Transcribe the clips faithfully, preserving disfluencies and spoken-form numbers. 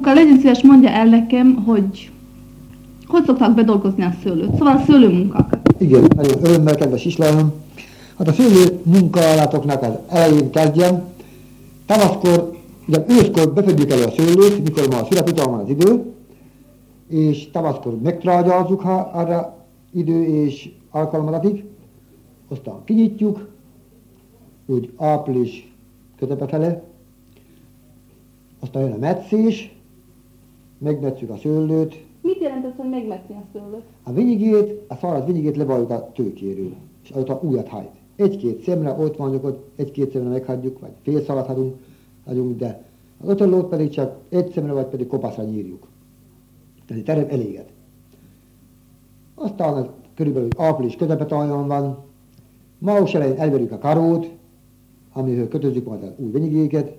Apuka, legyen szíves, mondja el nekem, hogy hogy szoktak bedolgozni a szőlőt? Szóval a szőlőmunkákat. Igen, nagyon örömmel, kedves islányom. Hát a szőlő munkálatoknak az elején kezdjem. Tavaszkor, ugye őszkor befedjük elő a szőlőt, mikor már a születutal van az idő, és tavaszkor megtrágyaljuk, ha arra idő és alkalmadatik. Aztán kinyitjuk, úgy április kötepe fele. Aztán jön a metszés, megmetszük a szőlőt. Mit jelent ez, hogy megmetni a szőlőt? A vinyigét, a száraz vinyigét levalljuk a tőkéről, és azután újat hajt. Egy-két szemre ott van, ott egy-két szemre meghagyjuk, vagy fél szalat hagyunk, hagyunk, de az otthonlót pedig csak egy szemre, vagy pedig kopaszra nyírjuk. Tehát terem eléget. Aztán az körülbelül április közepetáján van. Május elején elverjük a karót, amiről kötözzük majd az új vinyigéket.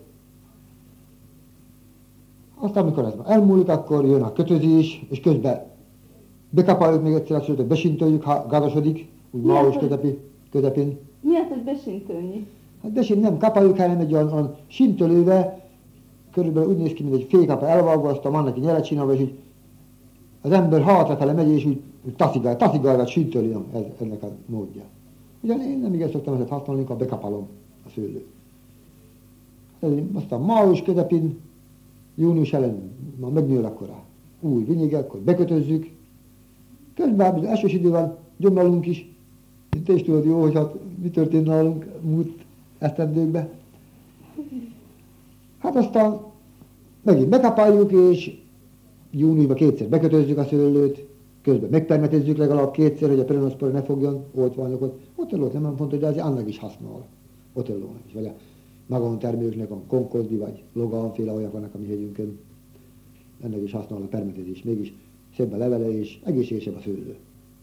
Aztán, amikor ez elmúlik, akkor jön a kötözés, és közben bekapáljuk még egyszer a szőlőt, besintöljük, ha gazdasodik, úgy május közepi, közepén. Mi az, hogy besintölni? Hát besint nem kapáljuk, hanem egy olyan, olyan sintölővel, körülbelül úgy néz ki, mint egy félkapa elvágva, aztán van neki nyeret csinálva, és így az ember hátrafele megy, és úgy taszigál, taszigálva sintöli, ez, ennek a módja. Ugyan én nem igen szoktam ezt használni, inkább bekapálom a szőlőt. Aztán május közepén, június elején már megnő akkor a új vinyige, akkor bekötözzük. Közben az esős idő van, gyomralunk is. Te is tudod jó, hogy hát mi történt nálunk múlt esztendőkben. Hát aztán megint bekapáljuk, és júniusban kétszer bekötözzük a szőlőt, közben megpermetezzük legalább kétszer, hogy a peronoszpora ne fogjon oltványokot. Otellót nem fontos, de azért annak is használ. Otellónak is, vagy a magántermőknek, a Concordi vagy Logan-féle olyak vannak a mi hegyünkön. Ennek is használ a permetezés. Mégis szebb a levele és egészségesebb a szőlő.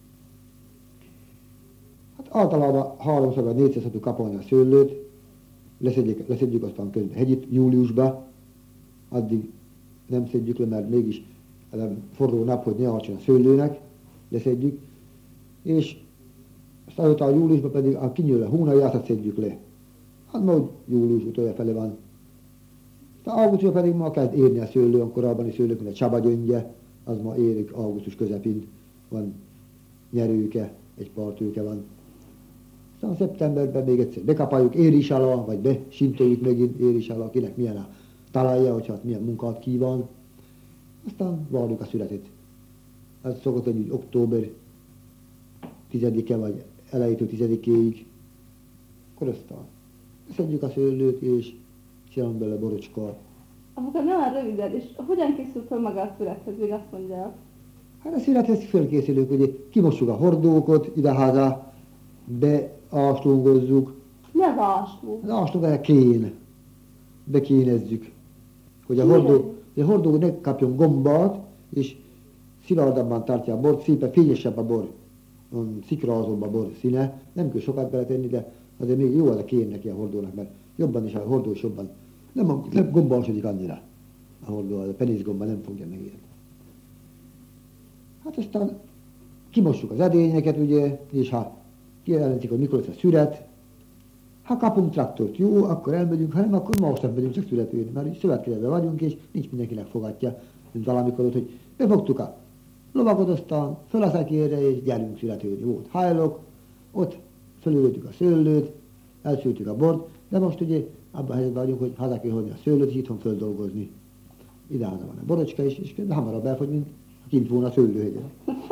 Hát általában háromszor vagy négyszer szoktuk kapolni a szőlőt, leszedjük, leszedjük aztán közben hegyit júliusba, addig nem szedjük le, mert mégis ez a forró nap, hogy ne harcson a szőlőnek, leszedjük, és aztán a júliusban pedig a kinyíl a hónaját, azt szedjük le. Hát majd július utolja fele van. Aztán augusztusban pedig ma kezd érni a szőlő, a korábbani szőlők, mint a csabagyöngye, az ma érik augusztus közepén, van nyerőke, egy pár tőke van. Aztán szeptemberben még egyszer bekapáljuk éris alá, vagy besintoljük megint éris alá, kinek milyen a találja, hogy hát milyen munkát kíván. Aztán várjuk a születet. Ez szokott lenni október tizedike vagy elejétől tizedikéig. Akkor aztán szedjük a szőlőt, és csinálunk bele borocskát. Apuka, nem már röviden, és hogyan készül fel maga a születhez, még azt mondja el? Hát a születhez fölkészülünk, ugye kimossuk a hordókot ideháza, beáslungozzuk. Mi az ásló? Az ásló a kén. Bekénezzük. Hogy a hordó, a hordó ne kapjon gombát, és szilárdabban tartja a bort, szépen fényesebb a bor, szikrázóbb a bor színe. Nem kell sokat beletenni, de azért még jó az a kén neki a hordónak, mert jobban is a hordó is jobban. Nem, nem gombásodik annyira a hordó, a penészgomba nem fogja megérni. Hát aztán kimossuk az edényeket, ugye, és ha kijelentik, hogy mikor lesz a szület, ha kapunk traktort, jó, akkor elmegyünk, ha nem, akkor most nem megyünk, csak születőni, mert így szövetkezetben vagyunk, és nincs mindenkinek fogadja, mint valamikor ott, hogy befogtuk a lovagot, aztán föl a szekérre, és gyerünk születőni. Volt hajlok, ott fölülőttük a szőlőt, elszültük a bort, de most ugye abban a helyzetben vagyunk, hogy haza kell hozni a szőlőt, és itthon földolgozni. Ideállna van a borocska is, és hamarabb elfogy, mint kint volna a szőlőhegyen.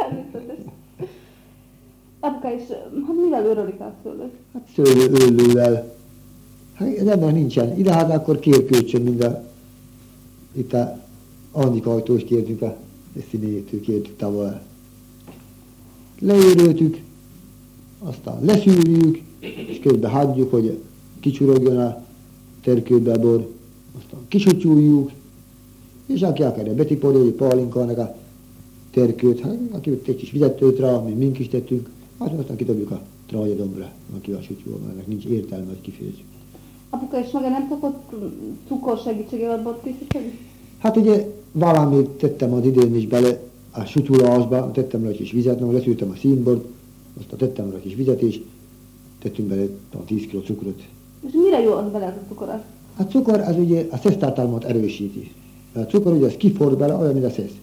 Apuka is, hát mivel őrölik a szőlőt? Hát szőlőöllővel. Hát az ember nincsen. Ideháza akkor kérkölcsön, mind a, itt a Annika ajtós kértük, a színétől kértük tavaly. Leőröltük, aztán leszűrjük, és közben hagyjuk, hogy kicsurogjon a terkőbe a bor, aztán kisutyuljuk, és aki akarja betipolni, hogy pálinkának a terkőt, hát aki egy kis vizet tölt rá, mi mink is tettünk, hát aztán kitobjuk a trágyadombra, aki a sutyulva, ennek nincs értelme, hogy kifőzzük. Apuka is maga nem szokott cukor segítségével bort készíteni? Hát ugye valamit tettem az idén is bele a sutyulásba, tettem rá egy kis vizet, no, leszűrtem a színbort, aztán tettem rá egy kis vizet, és tettünk bele a tíz kiló cukrot. És mire jó az bele az a cukor? A cukor az ugye a szesztartalmat erősíti. A cukor ugye az kifor bele, olyan, mint a szesz.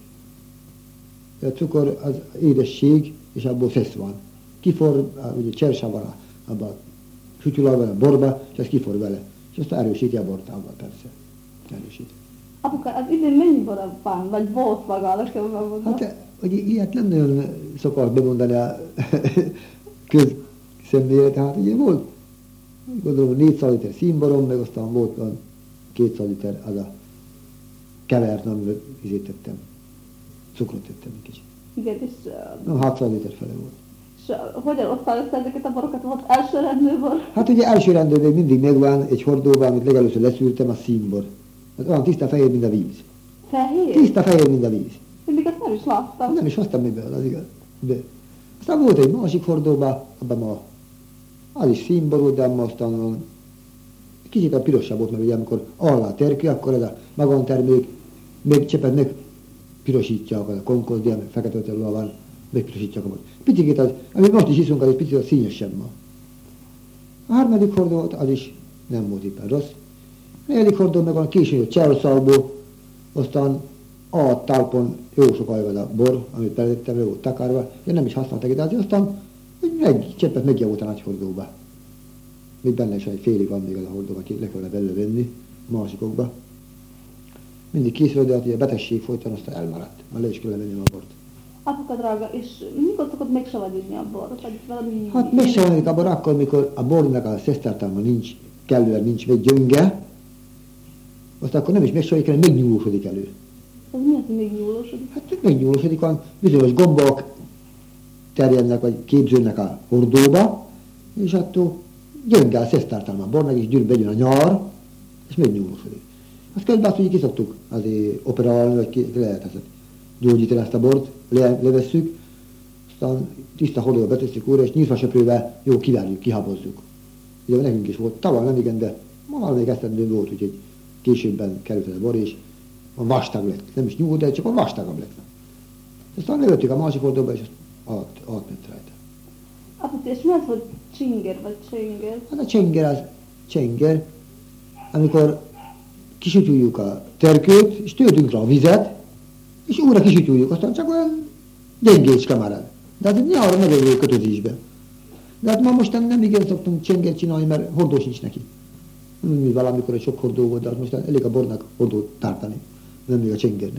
A cukor az édesség, és abból szesz van. Kifor, ugye csersa van abban a fütyülőben, a borba, és ez kifor bele. És azt erősíti a bort abban persze. Erősíti. Apuka, az idén mennyi bora van, vagy volt magának jobban? Hát, ugye ilyet nem nagyon szokott bemondani a közszemlére, tehát ugye volt, gondolom, négyszáz liter színborom, meg aztán volt van kétszáz liter az a kevert, amivel izét tettem, cukrot tettem egy kicsit. Igen, és... No, hatszáz liter fele volt. És hogyan osztál össze ezeket a borokat? Volt elsőrendű bor? Hát ugye első rendben még mindig megvan egy hordóban, amit legelőször leszűrtem, a színbor. Az olyan tiszta fehér, mint a víz. Fehér? Tiszta fehér, mint a víz. Mindig azt nem is láttam. Nem is hoztam miből, az igaz. De. Aztán volt egy másik hordóban, abban ma az is színború, de aztán kicsit a pirosabb volt, mert ugye amikor alá terkő, akkor ez a magántermék még csepet meg pirosítják, az a konkordia, meg fekete ötelló van, megpirosítják a bort. Picikét az, amit most is iszunk, az egy picit színesebb ma. A harmadik hordó az is nem volt éppen rossz. A negyedik hordó meg van későn a cserszalból, aztán a talpon jó sok ajvad a bor, amit beletettem, le volt takarva, én nem is használtak ide, azért aztán egy cseppet megjavult a nagy hordóba. Még benne is egy félig van még az a hordóba, aki le kellene belőle venni, másikokba. Mindig készül, de a betegség folyton aztán elmaradt, már le is kellene venni a bort. Apuka drága, és mikor szokott megsavanyítni a bort? Vagy valami... Hát megsavanyítik a bor akkor, mikor a bornak a szesztartalma nincs, kellően nincs még gyönge, aztán akkor nem is megsavanyítjuk, hanem megnyúlósodik elő. Ez mi az, hogy megnyúlósodik? Hát megnyúlósodik, van bizonyos gombok terjednek, vagy képződnek a hordóba, és attól gyönge a szesztartalma a bornak, és gyűr begyön a nyár, és megnyúlósodik. Azt közben azt, hogy ki szoktuk azért operálni, vagy ki lehet ezt gyógyítani ezt a bort, le, levesszük, aztán tiszta hordóba betesszük újra, és nyírfasöprővel jó kiverjük, kihabozzuk. Ugye nekünk is volt, tavaly nem igen, de ma még esztendő volt, úgyhogy későbben került ez a bor, és a vastag lett. Nem is nyúl, de csak a vastagabb lett. Aztán levettük a másik hordóba, és át, átment rajta. Apuka, és mi az, hogy csinger vagy csenger? Hát a csenger az csenger, amikor kisütyüljük a terkőt, és töltünk rá a vizet, és újra kisütyüljük, aztán csak olyan gyengécske marad. De hát nyáron megölő kötözésbe. De hát ma mostan nem igen szoktunk csengert csinálni, mert hordó sincs neki. Mi valamikor egy sok hordó volt, de hát mostan elég a bornak hordót tartani, nem még a csengernek.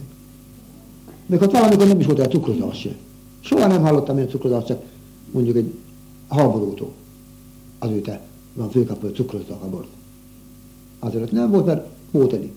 Még ott valamikor nem is volt olyan cukrozás se. Soha nem hallottam ilyen cukrozást, csak mondjuk egy háborútól. Azóta van főkapva, hogy cukrozták a bort. Azért nem volt, mert volt elég.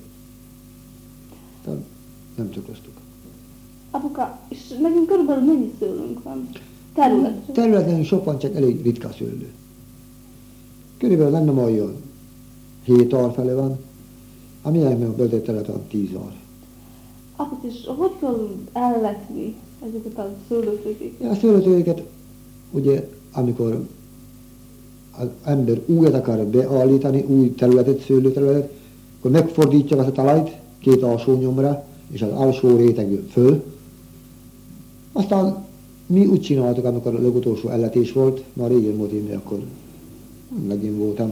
Tehát nem cukroztuk. Apuka, és nekünk körülbelül mennyi szőlőnk van? Terület. Területen sok van, csak elég ritka szőlő. Körülbelül nem olyan hét ár fele van, a miénknek a böltött terület van tíz ár. Apuka, és hogy kell elletni ezeket a szőlőtőkéket? A szőlőtőkéket, ugye, amikor az ember újat akar beállítani, új területet, szőlőterületet, akkor megfordítja azt a talajt két alsó nyomra, és az alsó rétegül föl. Aztán mi úgy csináltuk, amikor a legutolsó elletés volt, már régen volt én, akkor legyen voltam.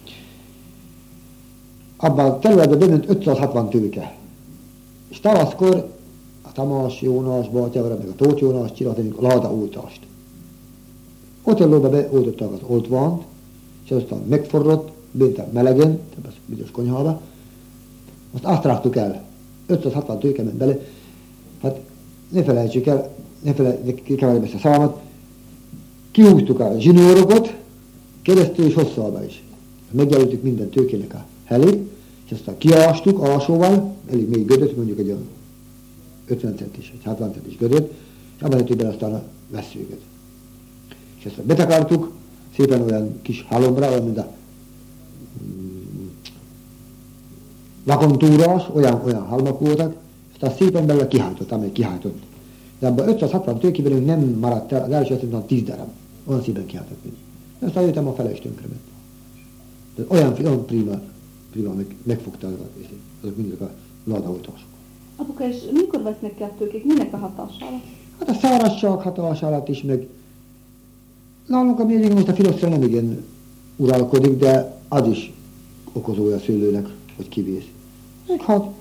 Abban a területben bement ötszázhatvan tőke. És tavaszkor a Tamás Jónás, Bátyávra, meg a Tóth Jónás csináltunk a ládaoltást. Otellóba beoltották az oltvánt, és aztán megforrott, bent melegen, tehát bizonyos konyhába, azt azt rágtuk el. ötszázhatvan tőke ment bele. Hát ne felejtsük el, ne felejtsük el ezt a számat. Kihúztuk a zsinórokat, keresztül és hosszába is. Megjelöltük minden tőkének a helét, és aztán kiástuk alsóval, elég mély gödöt, mondjuk egy olyan ötven centis, vagy hatvan centis gödöt, és abban tettük bele aztán a vesszőket. És ezt betakartuk, szépen olyan kis halomra, olyan, mint a mm, lakontúrás, olyan, olyan halmak voltak, aztán szépen belőle kihajtott, amely kihajtott. De abban ötszázhatvan tőkéből nem maradt el, az első azt tíz darab, olyan szépen kihajtott mindig. De aztán jöttem a fele is tönkrement. De olyan, olyan prima, prima meg, megfogta azok, azok mindig a ládaoltások. Apuka, és mikor vesznek ki a tőkék? Minek a hatására? Hát a szárazság hatás alatt is, meg nálunk a mérjék most a filosztra nem igen uralkodik, de az is okozója a szőlőnek, hogy kivész. Meg hát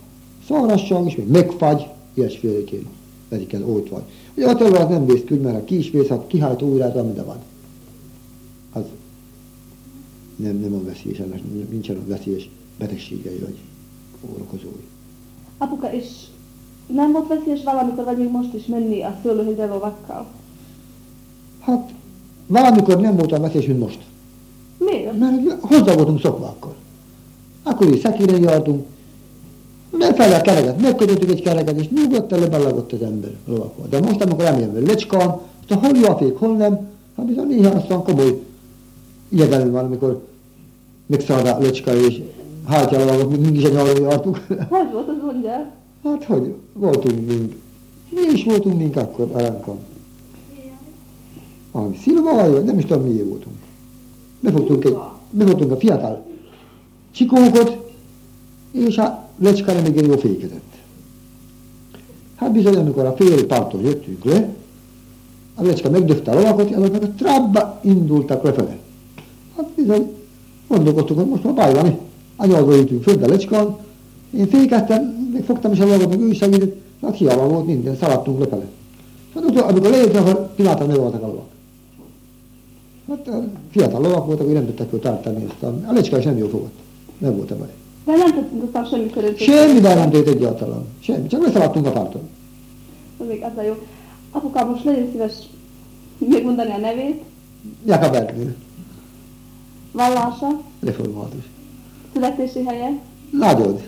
Szarasság, és még megfagy, ilyesféleként vezik el ót vagy. Ugye a terület nem vész küld, mert ha ki is vész, ha kihajt újra, ami de van. Az nem, nem a veszélyes, nincsen a veszélyes betegségei vagy órokozói. Apuka, és nem volt veszélyes valamikor, vagy még most is menni a szőlőhegyre lovakkal? Hát valamikor nem volt olyan veszélyes, mint most. Miért? Mert hozzá voltunk szokva akkor. Akkor is szekéren jártunk, lefele a kereket, megkötöttük egy kereket, és nyugodtan lebellagott az ember lovakon. De most, amikor eljön vele lecskán, aztán hol jó a fék, hol nem, hát bizony néha aztán komoly ijedelmi van, amikor megszáll a lecska, és hátja a lovakot, mindig is a nyarról jártunk. Hogy volt az, mondjál? Hát hogy, voltunk mink. Mi is voltunk mink akkor a ránkon. Valami szilva, vagy nem is tudom miért voltunk. Befogtunk, egy, befogtunk a fiatal csikókot, és a lecskára még egy jó fékezett. Hát bizony, amikor a fél parton jöttünk le, a lecska megdöfte a lovakot, és azok meg a trábba indultak lefele. Hát bizony, gondolkodtuk, hogy most már baj van, anyagról jöttünk föld a lecskán, én fékeztem, meg fogtam is a lovagot, meg ő is segített, hát hiába volt minden, szaladtunk lefele. Hát utol, amikor lejöttünk, akkor pillanatban megvoltak a lovak. Hát a fiatal lovak voltak, hogy nem tudták hogy tartani ezt. A lecska is nem jól fogott. Nem volt a baj. De nem tettünk aztán semmi körül. Semmi, de nem tett egyáltalán. Semmi, csak leszaladtunk a parton. Ez még az a jó. Apuka, most legyen szíves megmondani a nevét, Jakab Erdő, vallása, református. születési helye, Nagyod,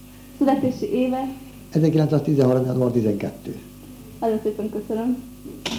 születési éve. ezerkilencszáztizenhárom. január tizenkettő. Nagyon szépen köszönöm.